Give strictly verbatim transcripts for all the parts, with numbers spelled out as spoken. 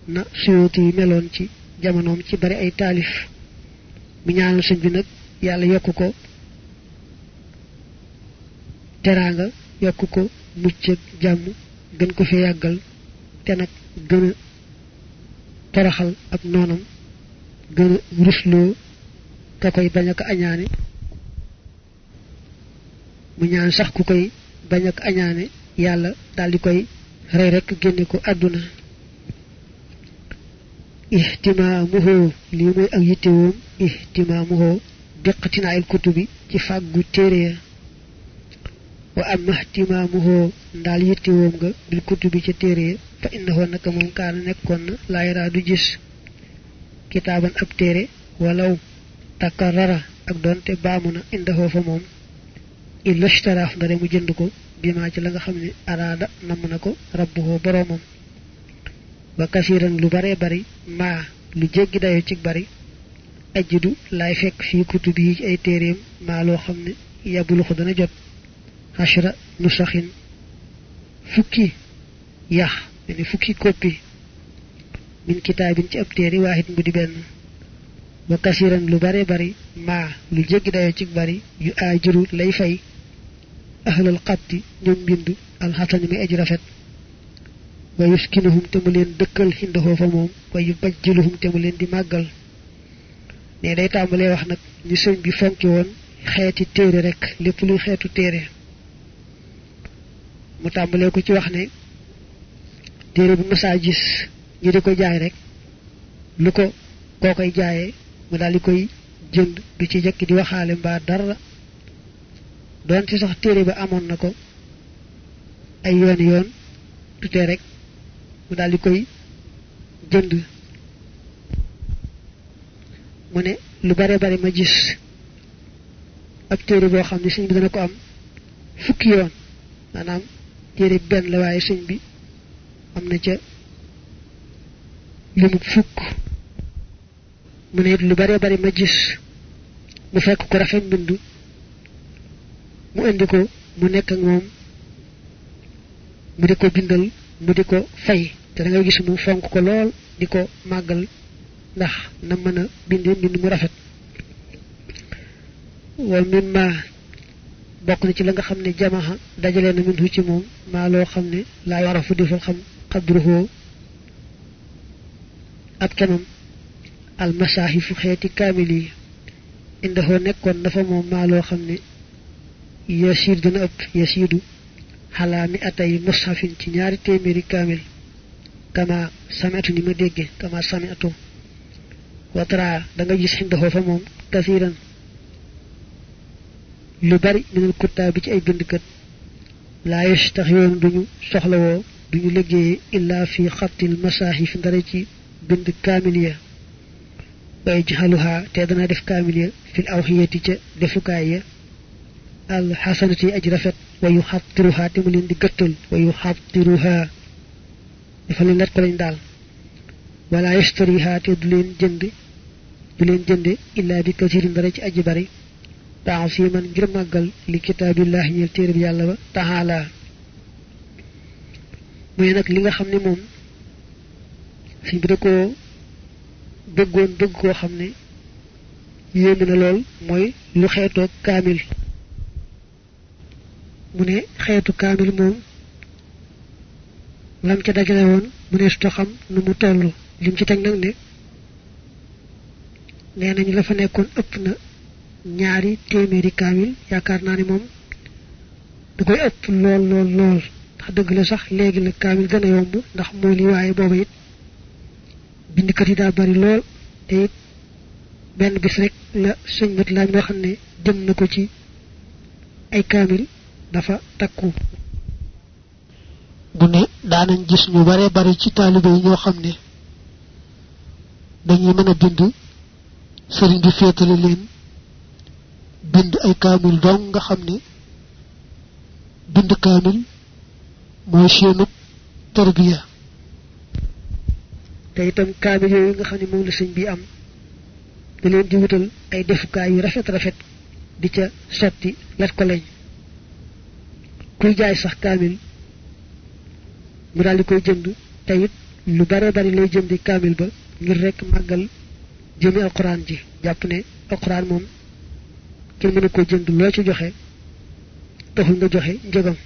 na Suyuti meloon ci jamonoom ci bari ay taalif mu ñaanal sëñ bi nag yàlla yokk ko teraanga yokk ko mucc ak jàmm gën ko fi yàggal te nag gën a toroxal ak noonam gën a rusloo ka koy bañ ak añaane mu ñaan sax ku koy bañ ak añaane yàlla daldi koy rey rekk génne ko àdduna ihtimaamuhu lii mooy ak yittewoom ihtimaamuhu biqtinaa'il kutubi ci fàggu téere ya wa amma ihtimaamuhu ndaal yittewoom nga bil kutubi ca téere ya fa innahu naka moom kaana nekkoon na laa yaraa du gis kitaaban ab téere walaw takarrara ak doonte baamu na indahoo fa moom illa ishtaraaf ndare mu jënd ko bimaa ci la nga xam ne araada namm na ko rabbuhu boroomam ba kasiran lu bare bari maa lu jéggi dayo ci bari ajidu laay fekk fii kutub yi ci ay téeréem maa loo xam ne yabulu ko dana jot hashra nu saxin fukki yax mene fukki koppi min kitaabin ci ab téere waahid mu di benn ba kasiran lu bare bari maa lu jéggi dayo ci bari yu aajiru lay fay ahlal xatti ñoom mbind alxasani mi aji rafet wa yuskinuhum te mu leen dëkkal xindahoo fa moom wa yu bajjiluhum te mu leen di màggal ne day tàmbalee wax nag ni sëñ bi fonki woon xeeti téere rek lépp luy xeetu téere mu tàmbalee ko ci wax ne téere bu mësaa gis ñi di ko jaay rek lu ko koo koy jaayee mu daal di koy jënd du ci jëkk di waxaale mbaa dara doon ci sax téere ba amoon na ko ay yoon yoon tutee rek mu daal di koy jënd mu ne lu bare bare ma gis ab téere boo xam ne sëñ bi dana ko am fukki yoon maanaam téere benn la waaye sëñ bi am na ca limu fukk mu ne lu bare bare ma gis mu fekk ko rafet mbind mu indi ko mu nekk ak moom mu di ko bindal mu di ko fay te da ngay gis mu fonk ko lool di ko màggal ndax na mën a bindee mbind mu rafet wal min ma bokk na ci la nga xam ne jamaha dajale na min hu ci moom maa loo xam ne laa yarafu defal xam xadruhoo ak kemam al masaahifu xeeti kaamil yi indahoo nekkoon dafa moom maa loo xam ne yasiid dana ëpp yasiidu xalaa mi atay mushafin ci ñaari téeméeri kaamil kama sami'tu ni ma dégge kama sami'tu watara da nga gis xindahoo fa moom kasiiran lu bari minal kuttaab bi ci ay bindkat laa yastaxiyoon duñu soxlawoo duñu liggéeye illaa fi xattil masaahif ndara ci bind kaamil ya way jaxaluhaa te dana def kaamil ya fil awxiyati ca defukaay ya al xasanati aj rafet wa yu xattiruhaa te mu leen di gëttal wa yu xattiruhaa dafa leen lat ko lañ daal wala yastarihaa te du leen jënd du leen jënde illaa bi kasirin dara ci aji bari ta'ziman ngir màggal li kitaabillahi ñeel téereb yàlla ba taala muy nag li nga xam ne moom suñ bi da koo bëggoon bëgg koo xam ne yéeme na lool mooy lu xeetoog kaamil mu ne xeetu kaamil moom lam ca dajale woon mu ne su xam nu mu toll lim ci teg nag ne nee nañu la fa nekkoon ëpp na ñaari téeméeri kaamil yaakaar naa ni moom da koy ëpp lool lool lool ndax dëgg la sax léegi la kaamil gën a yomb ndax mooy li waaye booba it bindkat yi daa bari lool te it benn bis rek la sëñ mat laaj loo xam ne jëm na ko ci ay kaamil dafa takku bu ne daanañ gis ñu bare bari ci taalibe yi ñoo xam ne dañuy mën a bind sëriñ bi féetale leen bind ay kaamil dong nga xam ne bind kaamil mooy seenub tarbiya te itam kaamil yooyu nga xam ne moom la sëñ bi am da leen di wutal ay defukaay yu rafet rafet di ca sotti lat ko lañ kuy jaay sax kaamil mu daal di koy jënd te it lu bare bari lay jëndi kamil ba ngir rek magal jëmi alquran ji japp ne alquran mom kenn mëna ko jënd lo ci joxe taxul nga joxe njëgam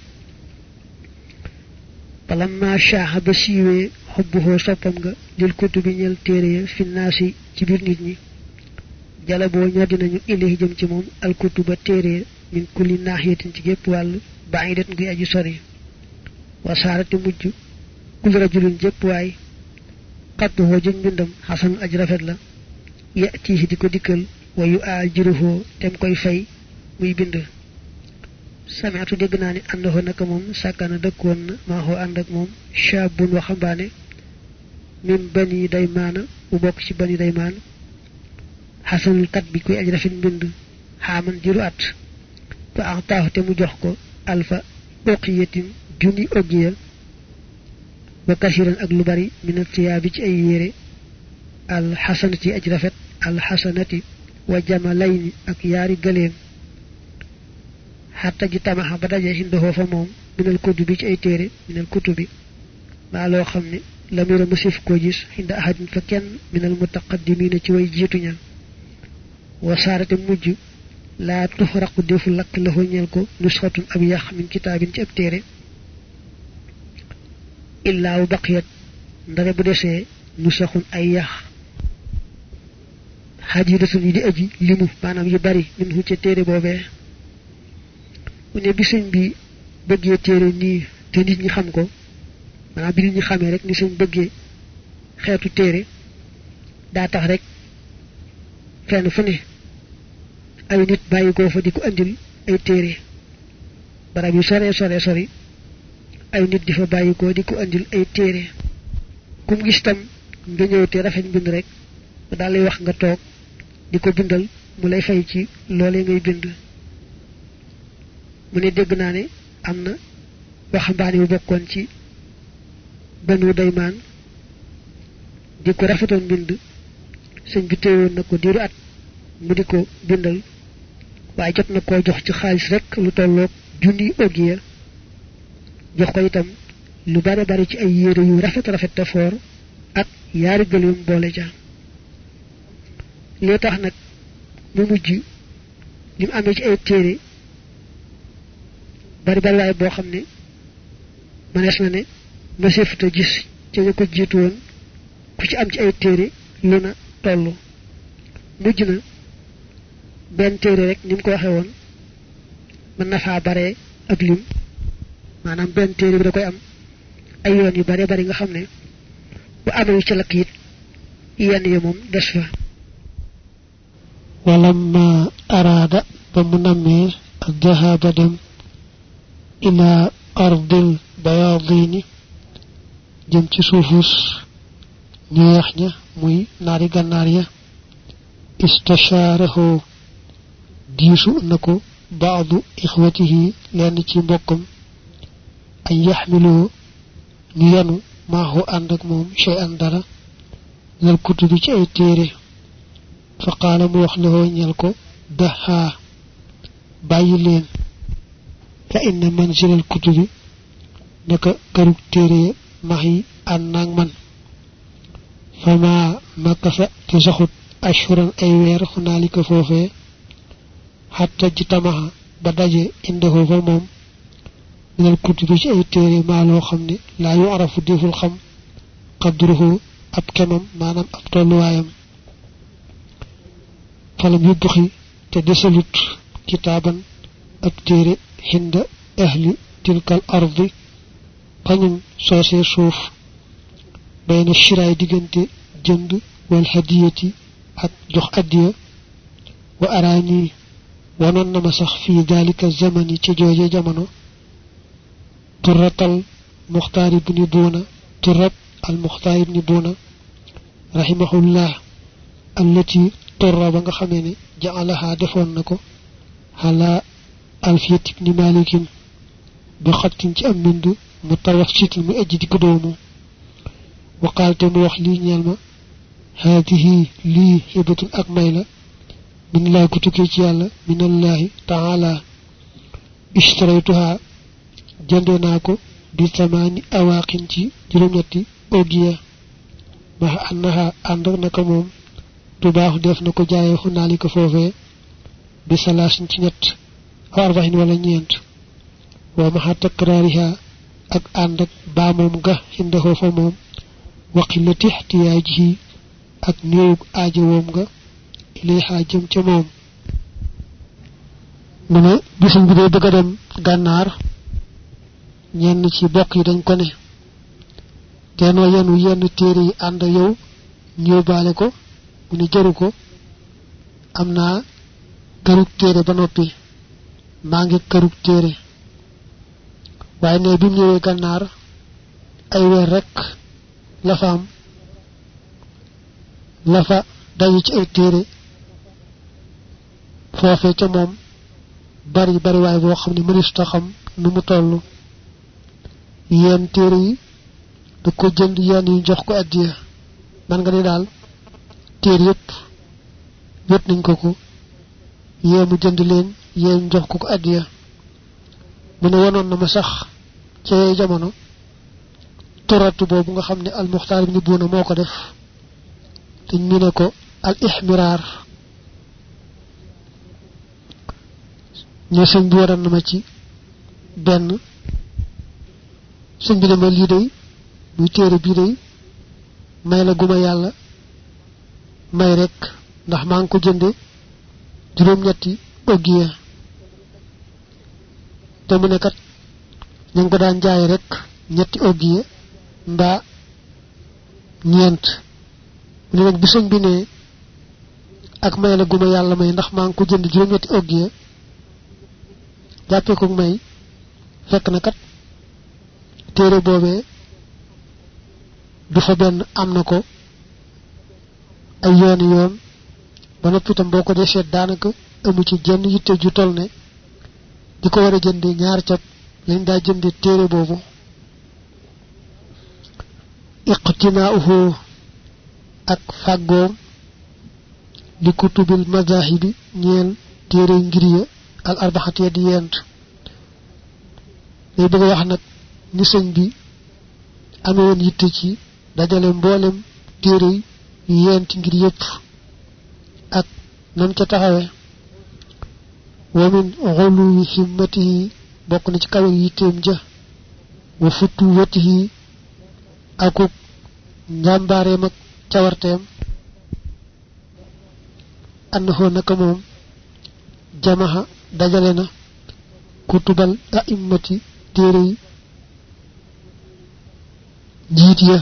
falamma shahaba siwe hubbuhu soppam nga lil kutubi ñel téré fi nasi ci bir nit ñi jalabo ñodi nañu ilahi jëm ci mom al kutuba téré min kulli nahiyatin ci gep wal ba'idat ngi aju sori wa sarati mujju kul rajulun jep way qad ho jëm bindam hasan aj rafet la yati di ko dikkel wa yu ajiruhu tem koy fay muy bind sami'tu deg na ni andahu naka mom sakana dekkon ma ho and ak mom shabun wa xambane min bani daymana bu bok ci bani dayman hasanul kat bi koy aj rafet bind haman jiru at fa a'tahu te mu jox ko alfa uqiyatin juni ogiya wa kashiran ak lu bari min tiyabi ci ay yere al hasanati aj rafet al hasanati wa jamalayni ak yari galem hatta ji tamaha ba dajé hindoho fa mom minal kutubi ci ay téré minal kutubi ma lo xamni lamira musif ko gis hinda ahadin fa kenn minal mutaqaddimin ci way jituña wa sarate mujju la tuhraqu defu lak la ho ñel ko nusxatun ab yax min kitabin ci ab téré illa baqiyat ndare bu déssé nusaxun ay yax hadidatun yi di aji limu manam yu bari min hu ci téré bobé ne bi señ bi bëggé téré ni té nit ñi xam ko manam bi nit ñi xamé rek ni señ bëggé xéetu téré da tax rek fenn fu ne ay nit bayiko fa diko andil ay téré barab yu sore sore sori ay nit difa bayiko diko andil ay téré kum gis tam nga ñëw té rafet bind rek da lay wax nga tok diko bindal mu lay fay ci lolé ngay bind mu ne dégg naa ne am na waxambaane bu bokkoon ci banu daymaan di ko rafetoon bind sëñ bi téewoon na ko diiru at mu di ko bindal waaye jot na koo jox ci xaalis rek lu tolloog junni ogiya jox ko itam lu bare bare ci ay yére yu rafet rafet te foor ak yaari gëlum boole ja li tax nag mu mujj lim amee ci ay téere bari bari way bo xamne manes na ne ma sefuta gis ci ñu ko jitu won ku ci am ci ay téré luna tollu mujjuna ben téré rek nim ko waxe won man na fa bare ak lim manam ben téré bi da koy am ay yoon yu bari bari nga xamne bu amé ci lak yit yenn yi mom dess fa walamma arada ba mu namé ak jahaba dem ila ardil bayadini jëm ci suufus ñu wax ña muy naari gannaar ya istasharahu diisu nako baadu ikhwatihi lenn ci mbokkam ay yaxmilu ñu yanu maahu ànd ak moom shay'an dara lal kutubi ci ay téere fa qaala mu wax lahoo ñel ko dahaa bàyyi leen fa inna manzil al kutubi naka karuk téere mahi ànnaag man fama makasa te saxut ashuran ay weer xunaalika foofee hatta jitamaha ba daje indahu fa moom minal kutubi ci ay téere maa loo xam ne laa yu arafu deful xam qadruhu ab kemam maanaam ab tolluwaayam falam yubbuxi te desalut kitaaban ab téere hinda ahli tilkal ardi fañum soosee suuf bayna shiraay diggante jënd wal hadiyati ak jox addiya wa araani wanoon na ma sax fii dalika zamani ci jooje jamono turratal muxtaar ibni buuna turrat al muxtaar ibni buuna rahimahullah allati turra ba nga xamee ne jaalaha defoon na ko ala alfiyat ibni malikin bi xattin ci am mbind mu tawassit mu ejj di ko doomu waqaalte mu wax lii ñeel ma haadihi lii hibatun ak may la min laa ku tukkee ci yàlla min allahi taala ishtaraytuha jënde naa ko bi samaani awaaqin ci juróom-ñetti ogiya ma annaha and naka mom tu baax def nako jaay xunalika fofé bi salasin ci ñett arbahin wala ñent wa ma takrariha ak and ak ba mom ga indaho fa mom wa qillati ihtiyajihi ak neew aaji wom ga ilayha jëm ci mom mune bisu bi day bëgg dem gannar ñenn ci bokk yi dañ ko ne teno yenu yenn téere yi ànd yow ñëwbaale ko mu ni jëru ko am naa kërug téere ba noppi maa ngi kërug téere waaye ne bi mu ñëwee gànnaar ay weer rek la fa am la fa dayu ci ay téere foofee ca moom bari bari waaye boo xam ne mënis ta xam nu mu toll yeen téere yi da ko jënd yeen yi jox ko addiya man nga ni daal téere yépp yépp nañ ko ko yee mu jënd leen yeen jox ko ko addiya mu ne wonoon na ma sax ci jamono toratu boobu nga xam ne al muxtaar ibn buuna moo ko def te ñu ne ko al ihmiraar ñu sëñ bi waral na ma ci benn sëñ bi ne ma lii day muy téere bii day may la guma yàlla may rek ndax maa ngi ko jënde juróom ñetti oggiya te mu ne kat ñu ngi ko daan jaay rek ñetti oggiya mbaa ñeent mu ne nag bi sëñ bi ne ak may la guma yàlla may ndax maa ngi ko jënd juróom ñetti oggiya jàppee ko may fekk na kat téere boobee du fa benn am na ko ay yooni yoon ba noppi tam boo ko dee seet daanaka amu ci jenn yitte ju toll ne di ko war a jënde ñaar cat lañ daa jënde téere boobu iqtina'uhu ak fàggoom li kutubil mazahibi ñeel téere ngir ya al arbaxati di yent day bëgg wax nag ni sëñ bi amee woon yitte ci dajale mboolem téere yi yent ngir yépp ak nam ca taxawe wa min ghuluwi himmatihi bokk na ci kawe yitteem ja wa futuwatihi akuk njàmbaareem ak cawarteem annahu naka moom jamaha dajale na kutubal a'immati téere yi jiit ya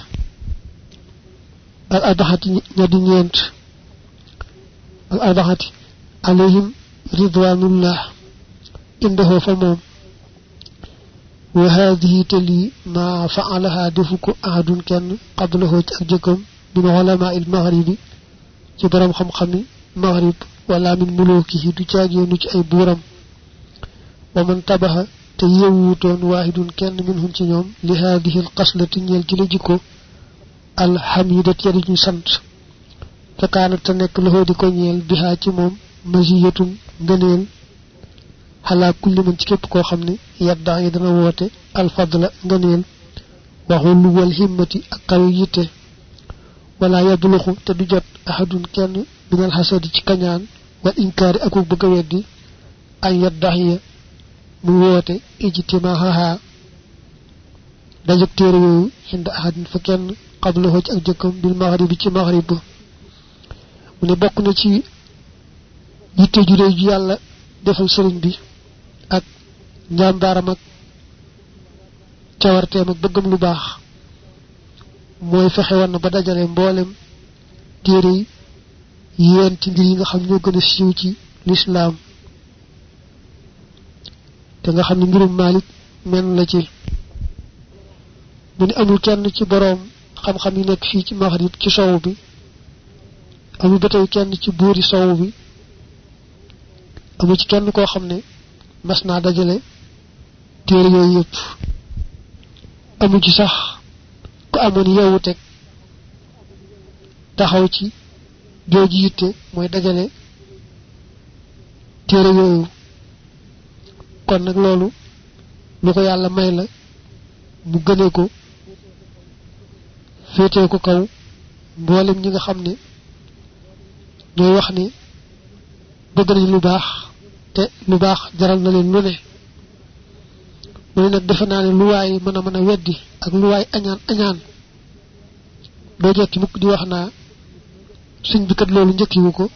al arbaxati ñadi ñeent al arbaxati alayhim ridwanullah indahu fa moom wa hadhihi tali ma fa'alaha defuko ahadun kenn qablahu ci ak jëkkam min ulama al maghribi ci borom xam-xami maghrib wala min mulukihi du ciageenu ci ay buuram wa man tabaha te yewutoon wahidun kenn minhum ci ñoom li hadhihi al qaslati ñeel ci la jikko al hamidat yadi ñu sant fa kaanat ta nekk loxo di ko ñeel biha ci moom maziyatun ngëneel xalaa kulli man ci képp koo xam ne yaddaa yi dana woote al fadla ngëneel waxul wal himmati ak kaw yitte wala yabluxu te du jot ahadun kenn minal xasadi ci kañaan wal inkaari ak bëgg a weddi ay yaddaa yi mu woote ijtimaaha dajëg téere yooyu inda ahadin fa kenn qablahu ci ak jëkkam bil maghrib ci maghrib mu ne bokk na ci yitte ju réy ju yàlla defal sëriñ bi ak njàmbaaram ak cawarteem ak bëggam lu baax mooy fexe woon na ba dajale mboolem téere yi yéen ci ngir yi nga xam ñoo gën a siiw ci lislaam te nga xam ne mbirum Maalik men la ci mu ne amul kenn ci boroom xam-xam yi nekk fii ci maghrib ci sowu bi amul ba tey kenn ci buuri sowu bi amul ci kenn koo xam ne mas naa dajale téere yooyu yëpp amul ci sax ku amoon yeewu teg taxaw ci jooju yitte mooy dajale téere yooyu kon nag loolu lu ko yàlla may la mu gëne ko féetee ko kaw mboolem ñi nga xam ne ñooy wax ne bëgg nañ lu baax te lu baax jaral na leen lu ne mu ne nag defe naa ne lu waay mën a mën a weddi ak lu waay añaan añaan doo jekki mukk di wax naa suñ bi kat loolu njëkkiwu ko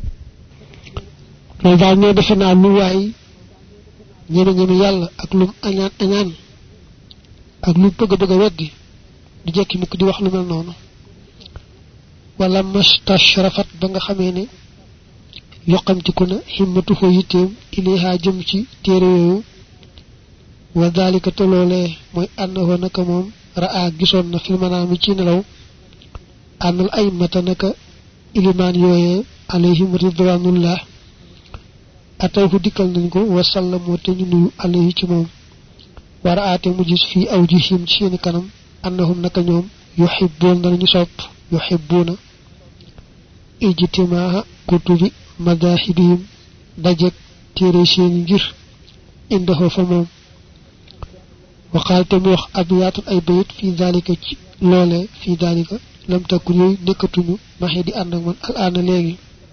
loolu daal ne defe naa lu waay ñeme ñeme yàlla ak lu añaan añaan ak lu bëgg bëgg a weddi du jekki mukk di wax lu mel noonu wala mastashrafat ba nga xamee ne yoqamtiku na himmatuhu yitteem ilayha jëm ci téere yooyu wa dalika te loolee mooy annahu naka moom raa gisoon na fil manaami ci nelaw ànnal ay mata naka ilimaan yooyee alayhim ridwanullah atawhu dikkal nañ ko wa sallamoo te ñu nuyu alayhi ci moom war aate mu gis fii aw ji him ci seeni kanam annahum naka ñoom yuhibbuun danañu sopp yuhibbuuna ijtimaaha kutubi madahibihim dajek téere seeni ngir indahu fa moom wa qalte mu wax abiyaatun ay bayit fi dalika ci loole fi dalika lam takun yooyu nekkatuñu maxee di ànd ak man al aana léegi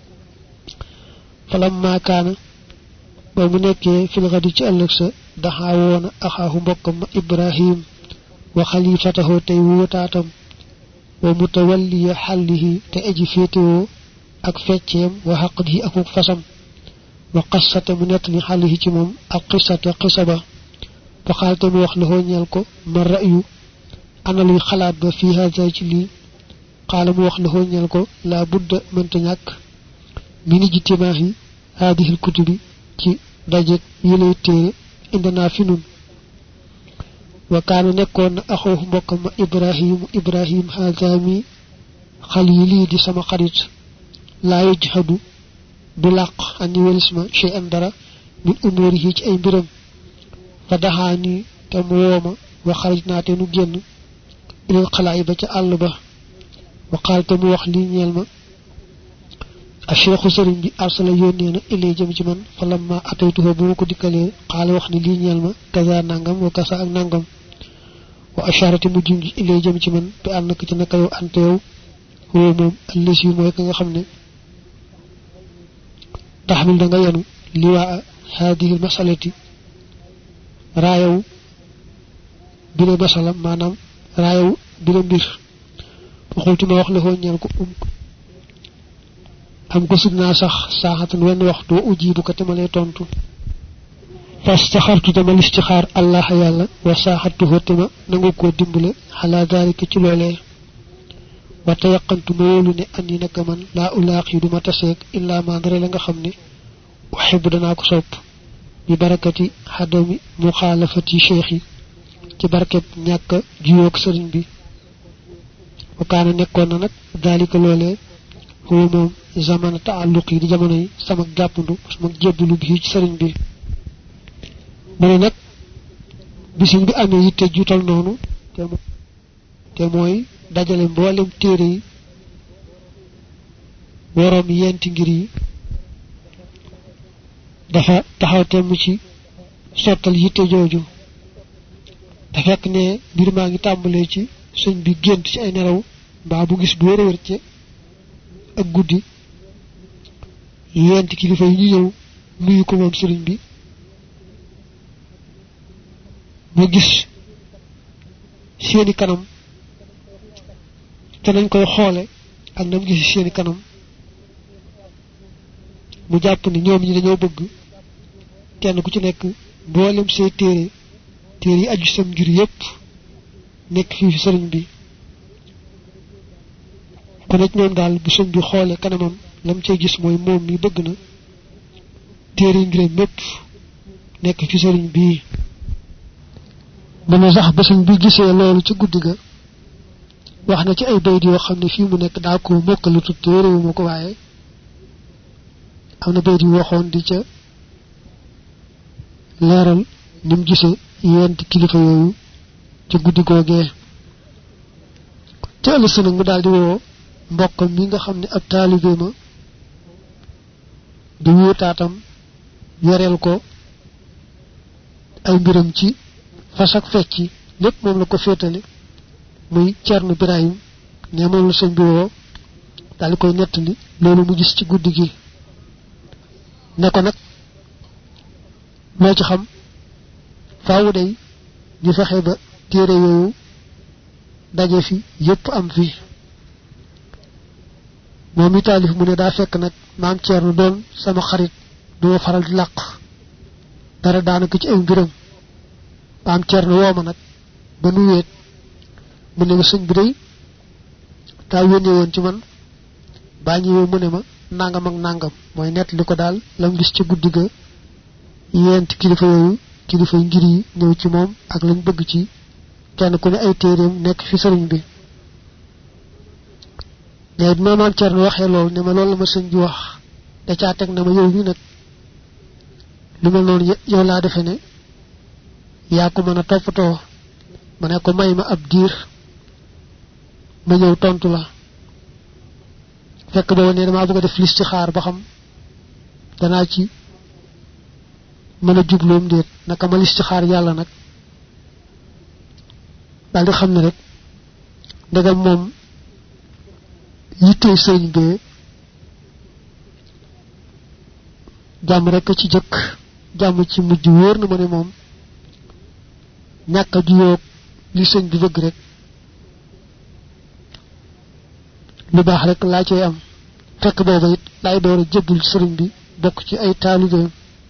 falam maakaana ba mu nekkee fil xadi ci ëllëg sa daxaa woona axaahu mbokkam ma ibrahim wa xalifatahu tey wuutaatam wa mutawalliya xallihi te aji féetewoo ak fecceem wa xaqdihi akuk fasam wa qassate mu nett li xallihi ci moom ak qissate qissa ba fa xaalte mu wax la ñeel ko ma ra'yu ana luy xalaat ba fii haza ci lii xaala mu wax la ñeel ko laa budda mënta ñàkk mi ni jitimaahi haadihil kutubi ci daje yi lay téere indanaa fi nun wa kaana nekkoon na axoohu mbokkam ma ibrahimu ibrahim haza mi xalili di sama xarit laa yajhadu du làq ani welisma shay'an dara min umurihi ci ay mbiram fa daxaani te mu wooma wa xaraj naa te nu génn ilal xalaay ba ca àll ba wa xaal te mu wax lii ñeel ma a cheikhu sëriñ bi arsala yónnee na ilay jëm ci man fa lamma ataytuhu bu ma ko dikkalee xaala wax ni lii ñeel ma kaza nangam wa kasa ak nangam wa asharati mu junj ilay jëm ci man te ànd ko ci naka yow ante yow woo moom allësi mooy ka nga xam ne taxmil da nga yenu liwaa haadihi masalati raayaw bile masala maanaam raayaw bile mbir waxulti ma wax la foo ñeel ko um am ko sidnaa sax saaxatan wenn waxtu ujibu ko te ma lay tontu fastaxartu dama listixaar allah yàlla wa saaxatu te ma nangu koo dimbale xalaa daalika ci loolee wa tayaqantu ma wóolu ne ani naka man laa ulaaqi duma taseeg illaa ma ndare la nga xam ne uxibu danaa ko sopp bi barakati xadami muxaalafati cheikh yi ci barkeb ñàkk jiyoog sëriñ bi wa kaana nekkoon na nag daalika loolee huwa moom zamana taalluq yi di jamono yi sama jàppandu sama jébbalu bi ci sëriñ bi mu ne nag bisiñ bi amee yitte juutal noonu te mooy dajale mboolem téere yi boroom yenti ngir yi dafa taxaw temm ci sottal yitte jooju te fekk ne mbir maa ngi tàmbalee ci sëñ bi gént ci ay nelaw mbaa bu gis bu wér wér ci ak guddi yenti kilifa yi ñu ñëw nuyu ko moom sëriñ bi mu gis seeni kanam te nañ koy xoole ak nam gis seeni kanam mu jàpp ni ñoom ñi dañoo bëgg kenn ku ci nekk mboolem say téere téere yi aju sam ngir yépp nekk fii fi sëriñ bi ku nekk ñoom daal bu sëñ bi xoole kanamam lam cay gis mooy moom mi bëgg na téere yi ngiram mépp nekk ci sëriñ bii dama sax ba sëñ bi gisee loolu ci guddi ga wax na ci ay bayit yoo xam ne fii mu nekk daa ko mokkalu tut téerewu ma ko waaye am na bayit yu waxoon di ca leeral ni mu gisee yenti kilifa yooyu ca guddi googee ca ëllëg sa nag mu daal di woo mbokkam mi nga xam ne ab taalibe ma di wuutaatam yoreel ko ay mbiram ci fas ak fecci lépp moom la ko féetale muy Cerno Birahim ne moom la sëñ bi woo dal koy nettali loolu mu gis ci guddi gi ne ko nag loo ci xam faawu day ñu fexe ba téere yooyu daje fi yépp am fi moom mi taalif mu ne daa fekk nag maam Ceerno doon sama xarit duma faral di làq dara daanaka ci ay mbiram maam Ceerno woo ma nag ba nu wéet mu ne ma sëñ bi day taa yónnee woon ci man baa ñëwee mu ne ma nangam ak nangam mooy nett li ko daal lam gis ci guddi ga yent kilifa yooyu kilifa ngir yi ñëw ci moom ak lañ bëgg ci kenn ku ne ay téereem nekk fi sëriñ bi ne bi ma maam Ceerno waxee loolu ne ma loolu la ma sëñ bi wax da caa teg na ma yow bi nag lu mel noonu yow laa defe ne yaa ko mën a toppatoo ma ne ko may ma ab diir ma ñëw tontu la fekk boobu ne damaa bëgg a def listixaar ba xam danaa ci mën a jubloom déet naka ma listixaar yàlla nag daal di xam ne rek ndegam moom yittee sëriñ bee jàmm rek ci jëkk jàmm ci mujj wóor na ma ne moom ñàkk a juyoog li sëñ bi bëgg rek lu baax rek laa cay am fekk booba it laay door a jébbul sëriñ bi bokk ci ay taalibeem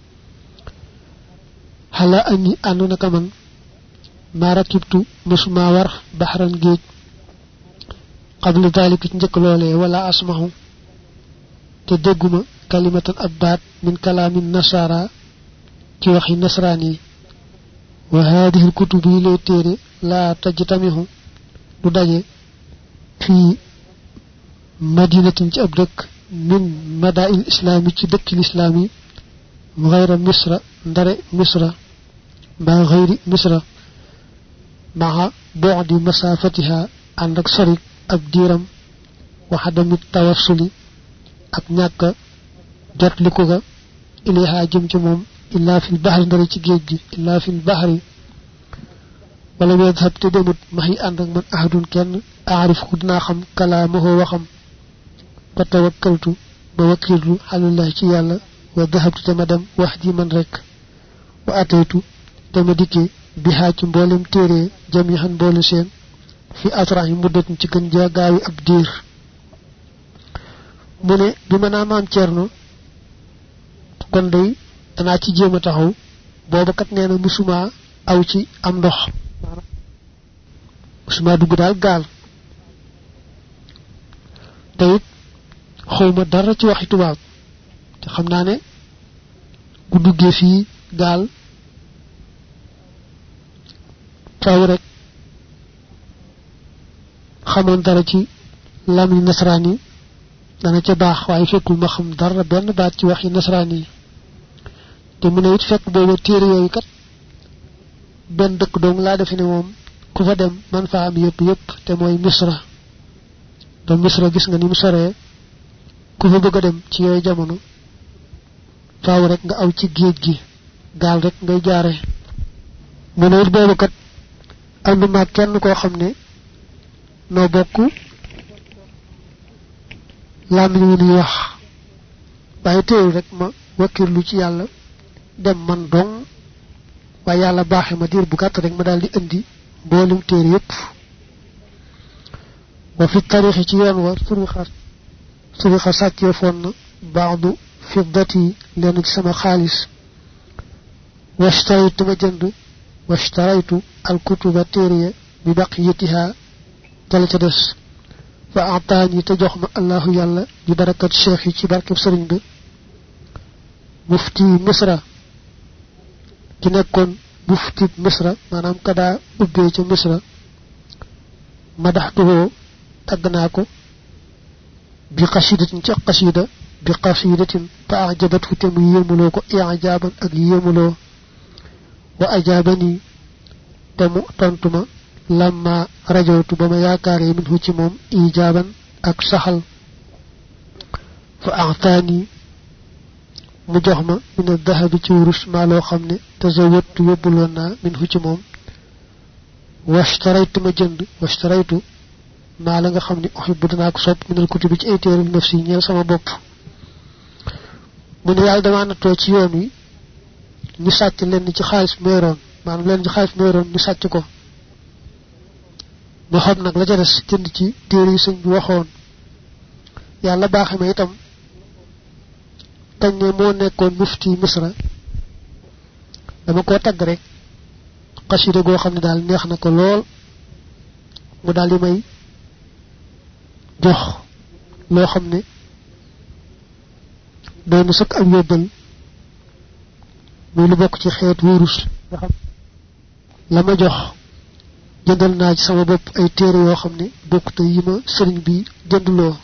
xala añi ànd naka man maa rakibtu musuma war baxaran géej qabla dalika ci njëkk loolee wala asmahu te dégguma kalimatan ab baat min kalaamin nasara ci waxi nasraan yi wa haadihi lkutub yi lay téere laa tajtamihu du daje fii madinatin ci ab dëkk min madail islaami ci dëkki lislaam yi gayra misra ndare misra mbaa gayri misra maxa bu'di masafatiha ànd ak sori ab diiram waxadamit tawassuli ak ñàkk jot li ko ga ilayha jëm ci moom illa fil bahri ndare ci géej gi illa fil bahri wala yadhab te demut maxi ànd ak man ahadun kenn aarif ku dinaa xam kalaamahu waxam fa tawakkaltu ba wakkiltu xalillah ci yàlla wa dahabtu te ma dem wax ji man rek wa ataytu te ma dikkee bihaa ci mboolem téere jamihan mboole seen fi atrahi muddatin ci gën jaa gaawi ab diir mu ne bi ma naa maam Ceerno kon day danaa ci jéem a taxaw booba kat nee na musuma aw ci am ndox musuma dugg daal gaal te it xawma dara ci waxi tubaab te xam naa ne ku duggee fii gaal taw rek xamoon dara ci lami nasaraan yi dana ca baax waaye fekkul ma xam dara benn baat ci waxi nasaraan yi te mu ne it fekk booba téere yooyu kat benn dëkk dong laa defe ne moom ku fa dem man fa am yëpp yëpp te mooy misra te misra gis nga ni mu soree ku fa bëgg a dem ci yooyu jamono faaw rek nga aw ci géej gi gaal rek ngay jaare mu ne it boobu kat ànduma kenn koo xam ne noo bokk làmmiñ wu ñuy wax waaye teewul rek ma wakkirlu ci yàlla dem man dong waaye yàlla baaxe ma diir bu gàtt rek ma daal di indi mboolem téere yépp wa fi tarixi ci yoon war surixa surixa sàccee foon na baadu fiddati lenn ci sama xaalis washtaraytu ma jënd washtaraytu alkutuba téere ya bi baqiyatiha tala ca des fa ataani te jox ma allahu yàlla bi barakat cheikh yi ci barkeb sëriñ bi mufti misra ki nekkoon mufti misra maanaam kadaa ubbee ca misra madaxtuhoo tagg naa ko bi xasidatin ci xasida bi xasidatin fa ajabathu te mu yéemuloo ko ijaaban ak yéemuloo wa ajaabani te mu tontu ma lamma rajawtu ba ma yaakaaree minhu ci moom ijaaban ak saxal fa axtaani mu jox ma min dahabi ci wurus maa loo xam ne tazawattu yóbbuloon naa minhu ci moom washtaraytu ma jënd washtaraytu maa la nga xam ne uhibbu danaa ko sopp minal kutubi ci ay téere nafsi ñeel sama bopp mu ne yàlla damaa nattoo ci yoon wi ñu sàcc leen ci xaalis meeroon maanaam leen ci xaalis meeroon ñu sàcc ko ma xam nag la ca des jënd ci téere yi sëñ bi waxoon yàlla baaxe ma itam tañ ne moo nekkoon mufti misra dama koo tagg rek xasida goo xam ne daal neex na ko lool mu daal di may jox loo xam ne doon na sëkk ak yóbbal muy lu bokk ci xeet wurus nga xam la ma jox jëndal naa ci sama bopp ay téere yoo xam ne bokk te yi ma sëriñ bi jëndloo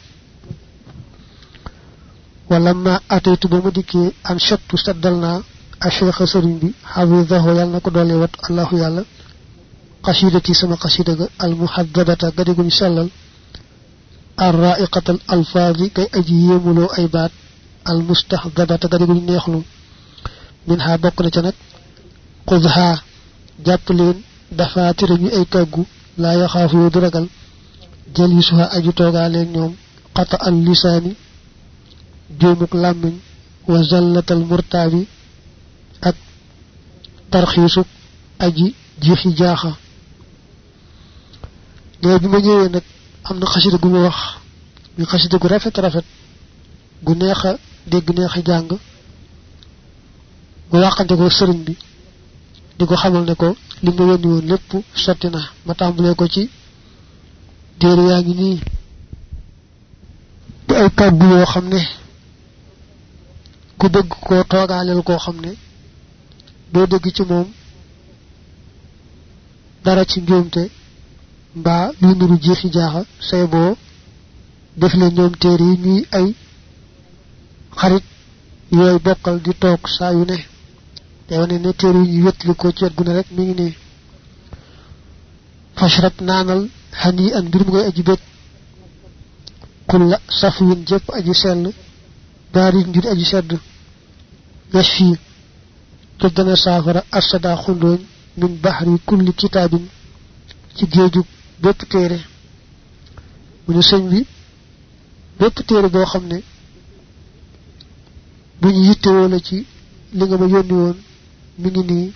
wala ma ataytu ba ma dikkee an shattu saddal naa a cheikh sëriñ bi xafidahu yàlla na ko doole wat allahu yàlla xasidati sama xasida ga al muhaddabata ga diguñ sellal ar raiqatal alfaadi kay aji yéemuloo ay baat al mustahdabata ga diguñ neexlu min ha bokk na ca nag xudha jàpp leen dafaatira ñu ay kàggu laa yaxaafu yoo du ragal jalisuha aju toogaa leen ñoom xata al lisaani juumuk làmmiñ wa zallatal murtaabi ak tarxiisuk aji jiixi jaaxa léegi bi ma ñëwee nag am na xasida gu ma wax muy xasida gu rafet rafet gu neex a dégg neex a jàng mu waxante ko sëriñ bi di ko xamal ne ko li ma yónni woon lépp sotti na ma tàmbalee ko ci téere yaa ngi nii di ay kàddu yoo xam ne ku bëgg koo toogaaleel koo xam ne doo dégg ci moom dara ci njuumte mbaa luy nuru jeexi jaaxa say boo def leen ñoom téere yi ñuy ay xarit yooyu bokkal di toog saa yu ne te wane ne téere yi ñu wétli ko ci wet gu ne rek mi ngi nii fashrab naanal xanii an mbir mu ngay aji bég kulla safwin jëpp aji sell baari njur aji sedd yash fii te dana saafara asada xundooñ min baxri kulli kitaabin ci géeju bépp téere mu ne sëñ bi bépp téere boo xam ne bu ñu yittewoo la ci li nga ma yónni woon mi ngi nii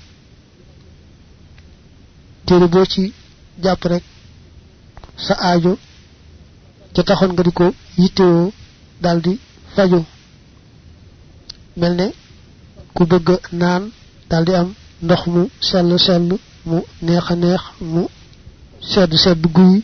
téere boo ci jàpp rek sa aajo ca taxoon nga di ko yittewoo daldi faju mel ne ku bëgg naan daldi am ndox mu sell sell mu neex a neex mu sedd sedd guy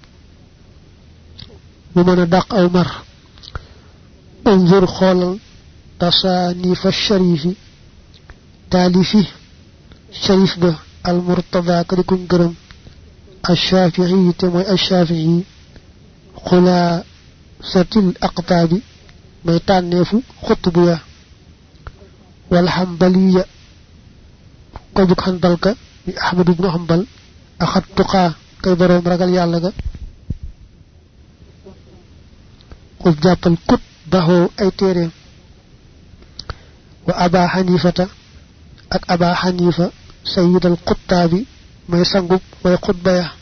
mu mën a dàq aw mar unzur xoolal tasaanifa sharifi taalifi sharif ba al murtada ka di kuñ gërëm ashafii te mooy ashafii xulaa satil aqtaabi may tànneefu xutbu ya wal xambaliya ko jug xanbal ka mi ahmadu ibnu xambal axat tuqaa kay boroom ragal yàlla ga xuf jàppal kut baxoo ay téeréem wa aba xanifata ak aba xanifa sayidal xuttaabi may sangub way xutba ya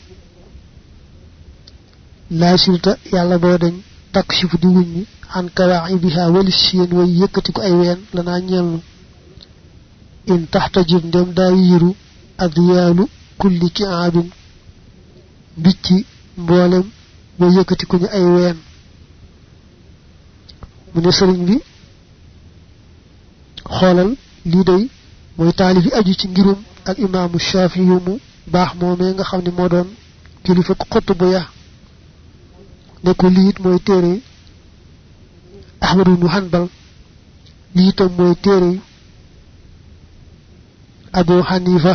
laa silta yàlla boo dañ takshifu di wuññi xan kawaaxibiha walis siyeen way yëkkati ko ay ween lanaa ñelnu in taxtajib ndem daa yiiru adyaalu kulli ki aabin mbicci mboolem way yëkkati ko ñu ay ween mu ne sëriñ bi xoolal lii day mooy taalif yi aju ci ngirum al imaamu Shaafi yu mu baax moomee nga xam ne moo doon kilifa xutbu bu ya ne ko lii it mooy téere Ahmadu ibnu Hanbal lii itam mooy téere Abu Hanifa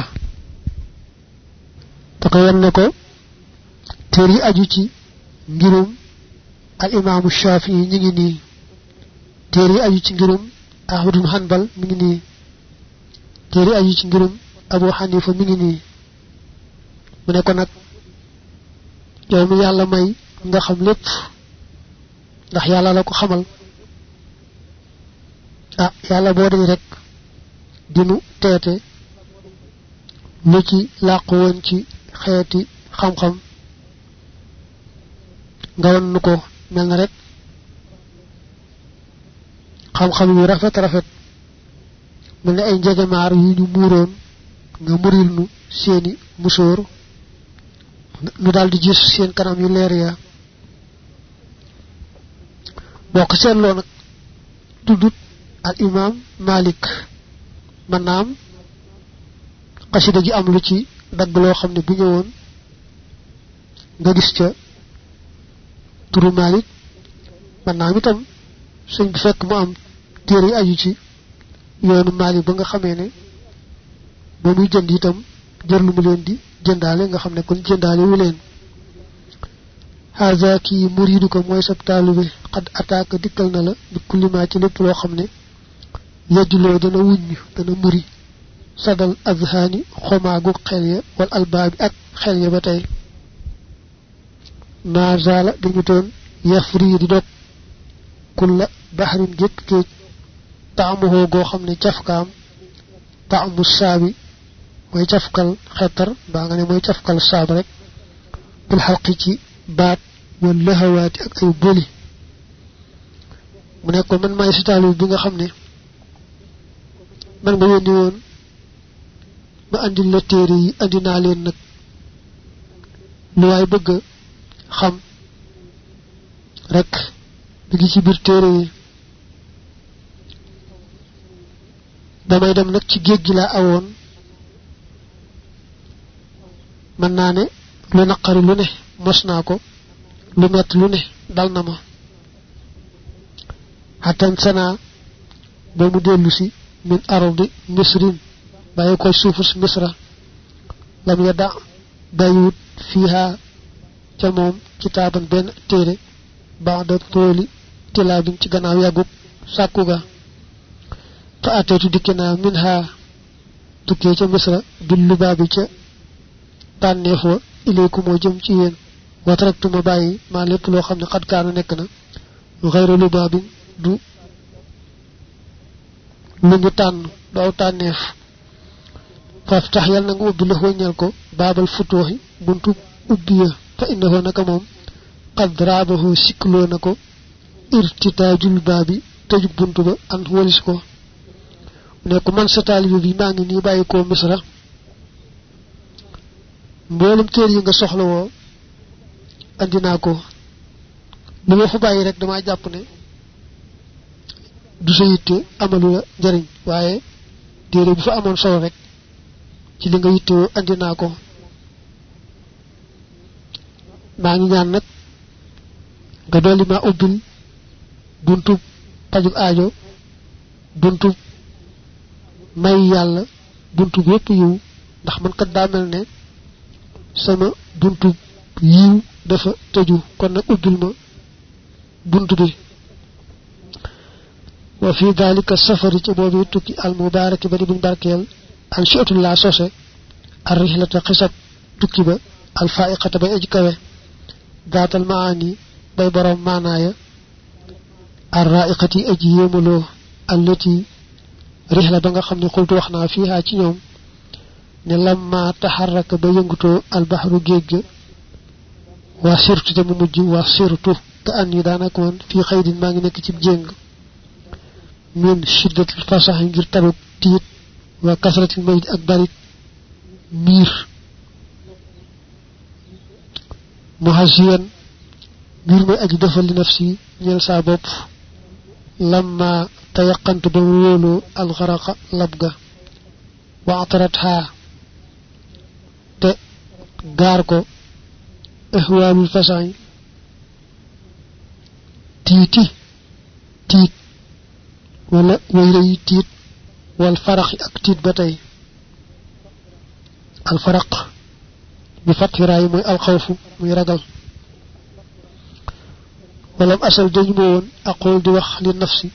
te ko wan ne ko téere yi aju ci ngirum al imaamu Shaafi yi ñu ngi nii téere yi aju ci ngirum Ahmadu ibnu Hanbal mi ngi nii téere yi aju ci ngirum Abu Hanifa mi ngi nii mu ne ko nag yow mi yàlla may nga xam lépp ndax yàlla la ko xamal ah yàlla boo dañ rek dinu teete lu ci làqu woon ci xeeti xam-xam nga won nuko melna rek xam xam yu rafet rafet melni ay njege maar yu ñu muuroon nga muril nu seeni musóor nu daldi gis seen kanam yu leer ya bok seetloo nag tuddut al imam Malik manam qasida gi am lu ci dag lo xamne bu ñewon nga gis ca turu Malik manam itam señ bi fekk mu am téré aju ci yoonu Malik ba nga xamé ne ba muy jënd itam jërlu mu leen di jëndalé nga xamne kon jëndalé wu leen haza ki muridu ko moy sab talibé qad ataka dikal na la bi kulli ma ci lepp lo xamne yajlo dana wuñu dana muri sadal azhani xomagu xel ya wal albab ak xel ya batay ma zala dañu ton yafri di dok kulla bahrin jek ke taamuho go xamne ciafkam taamu sabi moy ciafkal xetar ba nga ne moy ciafkal sab rek bil halqi ci baat wal lahawati ak ay boli mu ne ko man may sitalu bi nga xamne man ba yoni won ma andil la téré yi andina len nak lu way bëgg xam rek bi ci bir téré yi damay dem nak ci geej gi la awon man naane lu naqari lu ne mosna ko lu met lu ne dal na ma hatan sana ba mu delu ci min ardi misrin baye ko suufus misra lam yada bayut fiha ca mom kitaban ben téré ba'da toli tilabin ci gannaaw yagub sakuga fa atatu dikena minha tukke ca misra bil lubabi ca tanefo ilaykum mo jëm ci yeen wa taraktu ma bayyi ma lepp lo xamne xad kaanu nek na ghayru lubabi du lu ñu tan do tanef faftah yal nga ubbi la ñal ko babal futuhi buntu ubbiya fa innahu naka mom qad rabahu siklo nako irtitajul babi tejub buntu ba an wolis ko ne ko man sa talib bi ma ngi ni bayiko misra mbolum teer yi nga soxla wo andina ko lu ma fa bayyi rek dama japp ne du seyité amalu la jariñ waye téré bu fa amon solo rek ci li nga yitté andina ko ma ngi ñaan nak nga doli ma ubbil buntu paju aajo buntu may yalla buntu bepp yu ndax man kat da melne sama buntu yiw dafa teju kon nak ubbil ma buntu bi wa fi dhalika safari ci bobu tukki al mubarak bari buñ barkel an shootul la sosé ar rihlata qisab tukki ba al fa'iqata bay aji kawe datal maani bay borom manaya ar ra'iqati aji yemulo allati rihla ba nga xamni xultu waxna fiha ci ñoom ne lamma taharraka ba yënguto al bahru geej wa sirtu te mu mujj wa sirtu ka anni danak won fi xaydin ma ngi nek ci jeng min shiddatul fasah ngir taruk tiit wa kasratul mayd ak barik mir muhasiyan mir may aji defal li nafsi ñel sa bop lamma tayaqantu ba wolu al gharaqa labga wa ataratha te gar ko ihwalul fasay titi tit wala wayray tit wal faraq ak tit batay al faraq bi fathiray moy al khawf moy ragal wala asal dañu mo won aqul di wax li nafsi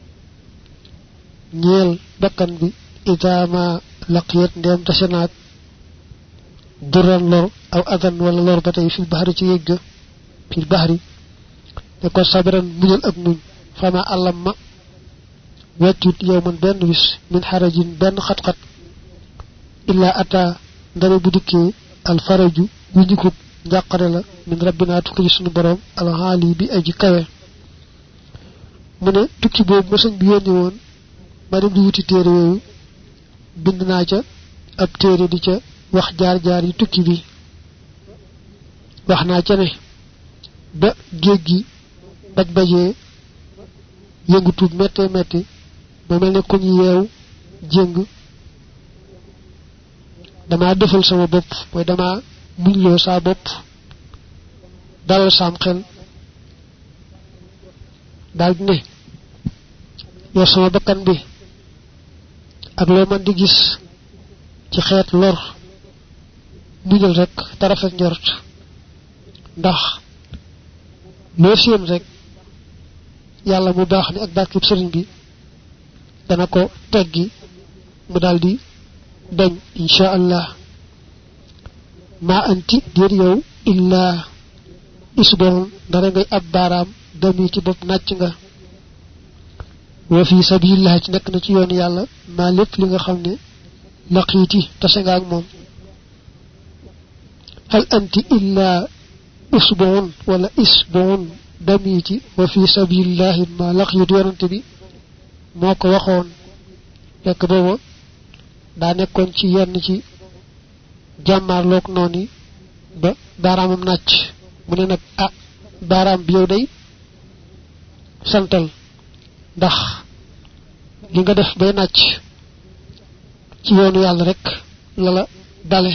ñeel bakkan bi idama laqiyat ndem tasenat duran lor aw adan wala lor batay fil bahri ci yegga fil bahri ne ko sabran muñal ak muñ fama alamma wetut yowman ben bis min harajin ben khat khat illa ata ndare bu dikke al faraju wuñu ko njàqare la min rabbina tukki sunu borom al hali bi aji kawe mu ne tukki boobu ma sëñ bi yónni woon ma dem di wuti téere yooyu bind naa ca ab téere di ca wax jaar-jaar yi tukki bi wax naa ca ne ba géej gi baj bajee yëngutu méttee métti ba mel ne ku ñu yeew jéng dama defal sama bopp mooy dama muñloo saa bopp dalal saam xel daal ne yow sama bakkan bi ak loo man di gis ci xeet lor muñal rek te rafet njort ndax loo seen rek yàlla mu baax ni ak barkib sëriñ bi dana ko teggi mu daldi dañ insha allah ma anti dir yow illa isbon dara ngay ab baaraam dami ci bopp nàcc nga wa fi sabilillah ci nekk na ci yoonu yàlla ma lépp li nga xam ne laqiiti tase nga ak moom hal anti illa isbon wala isbon dami ci wa fi sabilillah ma laqiiti yonante bi moo ko waxoon fekk booba daa nekkoon ci yenn ci jàmmaarloog noonu ba baaraamam nàcc mu ne nag ah baaraam bi yow day santal ndax li nga def bay nàcc ci yoonu yàlla rek la la dale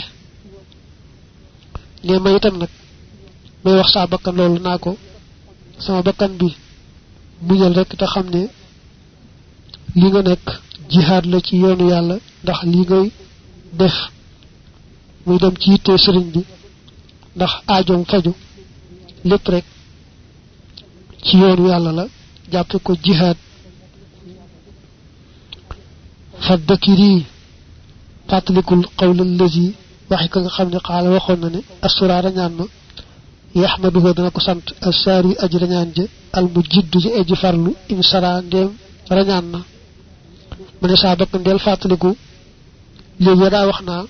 ne ma itam nag may wax saa bakkan loolu naa ko sama bakkan bi muñal rek te xam ne li nga nekk jihaad la ci yoonu yàlla ndax li ngay def muy dem ci yitte sëriñ bi ndax aajoom faju lépp rek ci yoonu yàlla la jàppe ko jihaad faddakiri fàttalikul qawla allazi waxi ka nga xam ne xaala waxoon na ne assura rañaan ma yaxmaduhu dana ko sant assaari aji rañaan ja al mu jiddu ji aji farlu insara ndéem rañaan na mu ne saa bakk ndeel fàttaliku léegi daa wax naa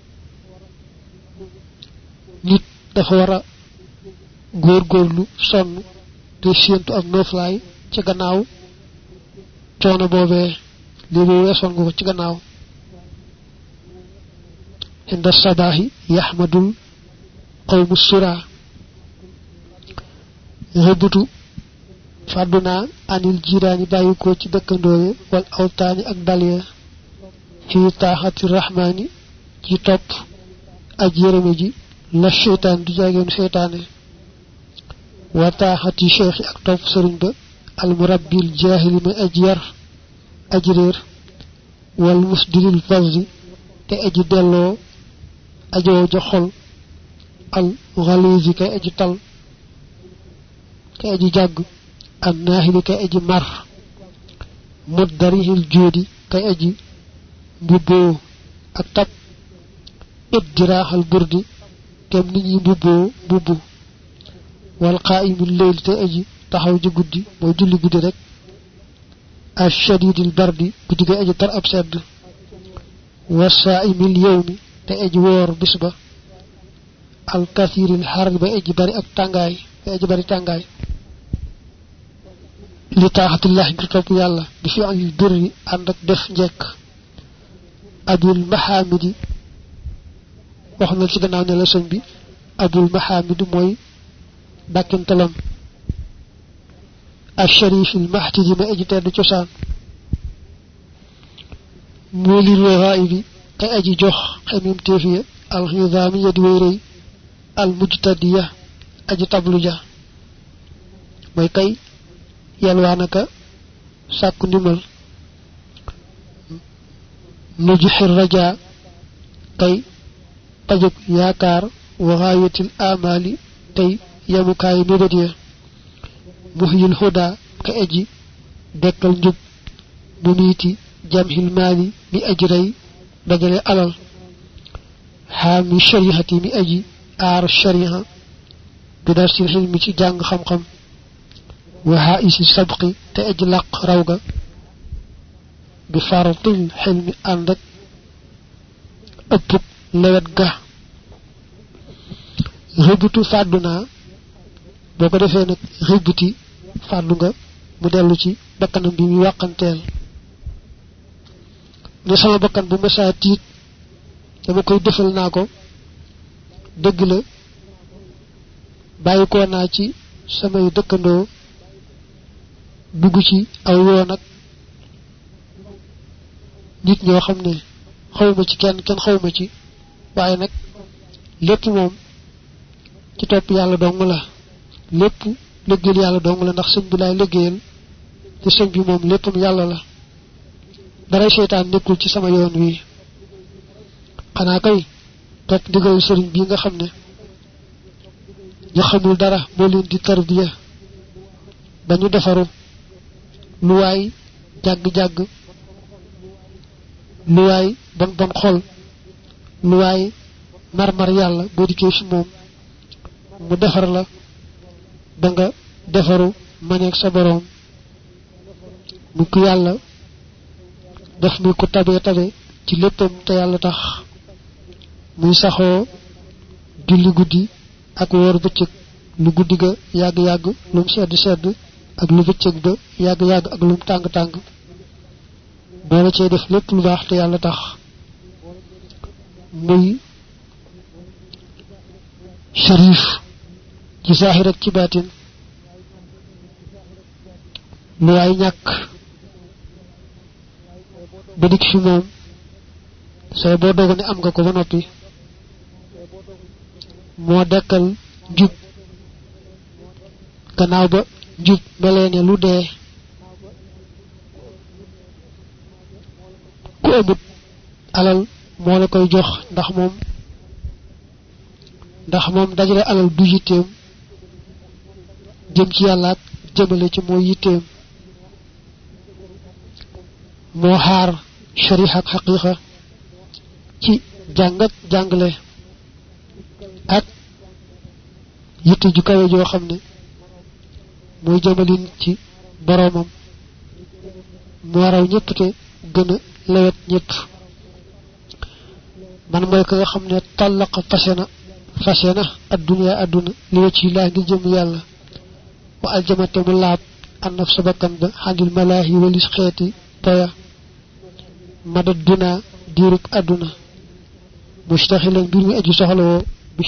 nit dafa war a góorgóorlu sonn te séentu ak nooflaay ci gannaaw coono boobee léegi weesoon nga ko ci gannaaw inda sabaahi yaxmadul qawmu sura rëbbutu fàdduna anil jiraani bàyyi ko ci dëkkandooye wal awtaani ak dalya fi taaxati rahmaani ci topp aj yërëme ji la seytaan du jaageenu seytaane wa taaxati cheikh ak topp sëriñ ba al murabbil jaahili may aj yar aj réer wal musdilil fawzi te aji delloo ajoo ja xol al ghalizi kay aji tal kay aji jàgg an naahili kay aji mar muddarihil joodi kay aji mbubboo ak tab iddiraaxal burdi kem nit ñi mbubboo mbubbu wal qaa'imil layl te aji taxaw ji guddi mooy julli guddi rek ashadidil bardi guddi kay aji tar ab sedd wasaa'imil yawmi te aji woor bis ba al kathiril xar ba aji bari ak tàngaay te aji bari tàngaay li taaxatillah ngir topp yàlla bi fi am birri ànd ak def njekk abul mahamidi wax na ci gannaaw ne la sëñ bi abul mahamidi mooy dàkkintalam al sharifil mahtidi ma aji tedd cosaan mooli roxaay bi kay aji jox xemim téefiya al xidaami ya di way rëy al mujtadiya aji tablu ja mooy kay yalwaanaka sàkku ndimbal nujxir raja kay tajug yaakaar waxaayatil amali tey yamukaay mébét ya muhyil huda ka aji dekkal njub mu niiti jamhil maali mi aji rey dajale alal xaami sharihati mi aji aar shariha bi darsil xilmi ci jàng xam-xam wa isi sabqi te aji laq raw ga bi faratil xilmi ànd ak ëppug lewet ga rëbbutu fàddu naa boo ko defee nag rëbbuti fàddu nga mu dellu ci bakkanam bi muy wàqanteel ne sama bakkan bu ma saa tiit dama koy defal naa ko dëgg la bàyyikoo naa ci samay dëkkandoo dugg ci aw yoon ak nit ñoo xam ne xawma ci kenn kenn xawma ci waaye nag lépp moom ci topp yàlla dong la lépp liggéeyal yàlla dong la ndax sëñ bi laay liggéeyal te sëñ bi moom léppam yàlla la daray seytaan nekkul ci sama yoon wi xanaa kay topp ndigal sëriñ bi nga xam ne ñu xamul dara moo leen di tarbiya ba ñu defaru lu waay jàgg-jàgg lu waay bon bon xol lu waay mar-mar yàlla boo dikkee ci moom mu defar la ba nga defaru maneeg sa boroom mu ko yàlla def muy ko tabe tabe ci léppam te yàlla tax muy saxoo julli guddi ak woor bëccëg lu guddi ga yàgg-yàgg lu mu sedd sedd ak lu bëccëg ba yàgg-yàgg ak lu mu tàng-tàng boole cee def lépp lu baax te yàlla tax muy sharif ci zahir ak ci baatin lu waay ñàkk ba dikk fi moom say boo dogu ne am nga ko ba noppi moo dekkal njub gannaaw ba njub melee ne lu dee ku amut alal moo la koy jox ndax moom ndax moom dajale alal du yitteem jëm ci yàlla ak jëmale ci mooy yitteem moo xaar shariha ak xaqiqa ci jàng ak jàngale ak yitte ju kawe joo xam ne mooy jëmalin ci boroomam moo raw ñëpp te gën a lewet ñëpp man mooy ka nga xam ne tallaq fase na fase na adduna adduna li wa ci laa ngi jëm yàlla wa aljamate mu laab annaf sa bakkan ba xandil malaahi walis xeeti toya madad duna diirub adduna mustaxilan mbir mi aju soxlawoo bi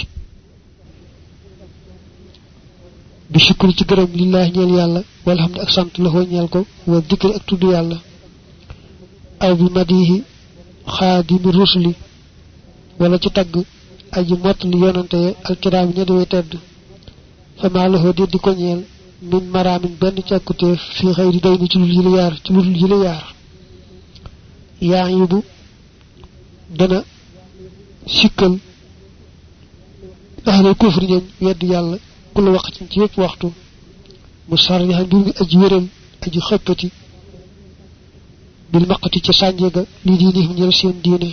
bi shukri ci gërëm lillahi ñeel yàlla walhamdu ak sant la ñeel ko wa dikri ak tudd yàlla aw bi madihi xaadimi rusuli wala ci tagg aji mottali yonante ye alkiraam ña dewee tedd fa maa lahoo di di ko ñeel min maraamin benn càkkuteef fii xëy di day ni ci lul yile yaar ci lul yile yaar yaa ngi bu dana sikkal ahlul kufri ñoom wedd yàlla ku la waqatin ci yépp waxtu mu sarriha mbir mi aji wéral aji xëppati bil maqati ci sànje ga li diinihim ñeel seen diine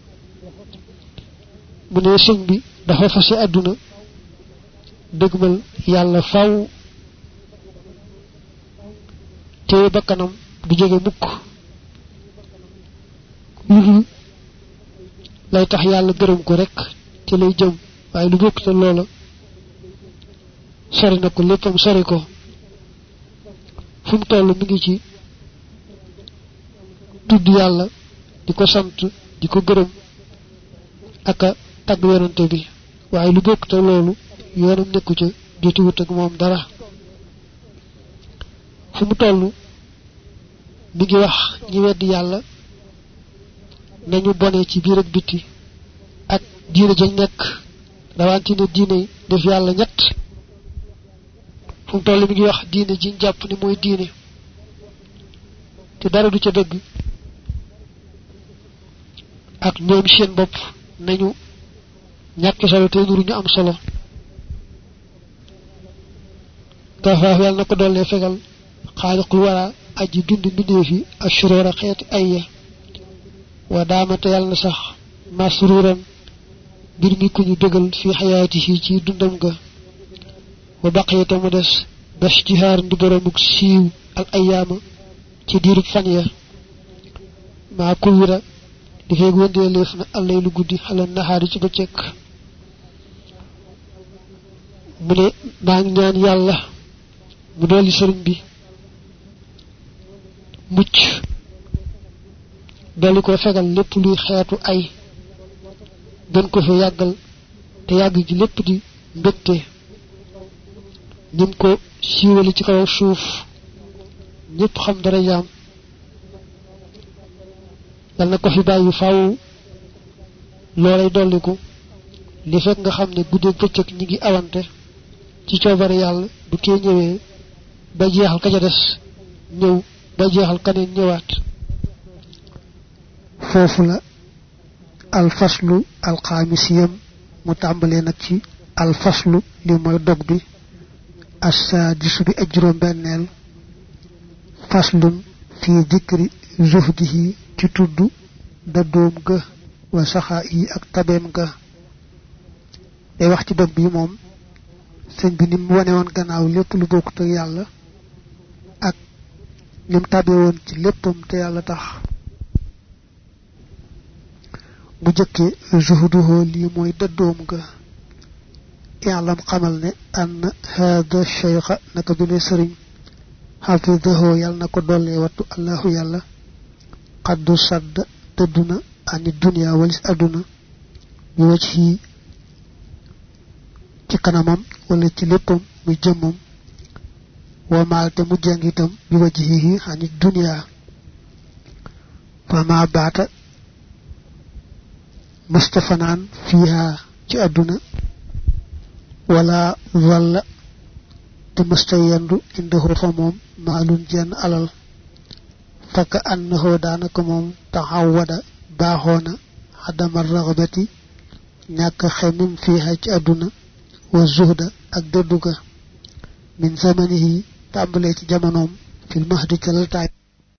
mu ne sëñ bi dafa fase àdduna dëgmal yàlla faw te bakkanam du jóge mukk lu dul lay tax yàlla gërëm ko rek ci lay jëm waaye lu bokk te loola sori na ko léppam sori ko fu mu toll mi ngi ci tudd yàlla di ko sant di ko gërëm aka tagg yonante bi waaye lu bokk te loolu yoonam nekku ca jotiwut ak moom dara fu mu toll mi ngi wax ñi weddi yàlla nañu bone ci biir ak biti ak diine jañ nekk rawante ne diine def yàlla ñett fu mu toll mi ngi wax diine jiñ jàpp ni mooy diine te dara du ca dëgg ak ñoom seen bopp nañu ñàkk solo te nuru ñu am solo kafaaf yàlla na ko dollee fegal xaaliqul wara aji bind mbindeef yi ashuróora xeeti ayya wa daamate yàlla na sax masruuran mbir mi ku ñu dëgal fi xayaati yi ci dundam ga wa baqiyata mu des bes jihaar ndi boromuk siiw al ayaama ci diirub fan ya maa kuwira di feeg wëndeeleef na allay lu guddi xala naxaari ci bëccëg mu ne maa ngi ñaan yàlla mu dolli sëriñ bi mucc dolli ko fegal lépp luy xeetu ay gën ko fi yàggal te yàgg ji lépp di mbégte nim ko siiwali ci kaw suuf ñépp xam dara yaam yal na ko fi bàyyi faaw loolay dolliku li fekk nga xam ne guddeeg bëccëg ñi ngi awante ci coobare yàlla bu kee ñëwee ba jeexal ka ca des ñëw ba jeexal kaneen ñëwaat foofu la alfaslu alxaamisiyam mu tàmbalee nag ci alfaslu li mooy dog bi assaadisu bi ak juróom benneel faslun fi dikri zuhdihi ci tudd daddoom ga wa saxaa yi ak tabeem ga day wax ci dog bi moom sëñ bi nim wane woon gannaaw lépp lu bokkut ak yàlla ak nim tabe woon ci léppam te yàlla tax bu jëkke zuhduhu lii mooy daddoom ga i'lam xamal ne ann hada cheikha naka bi ne sëriñ xafidahu yàlla na ko dollee wattu allahu yàlla xaddu sadd dëdduna ani dunya walis aduna bi wacc yi ci kanamam wala ci léppam muy jëmmam wa maalte mu jàng itam bi wajhihi ani dunya fa ma baata mustafanaan fiha ci aduna wala walla te mustayandu indahu fa moom maalun jenn alal faka annahu daanaka moom taxawada baaxoona xadama raxabati ñàkk xemim fiha ci aduna wa zuhda ak dëdduga min zamanihi tàmbalee ci jamonoom fil mahdi ca laltaay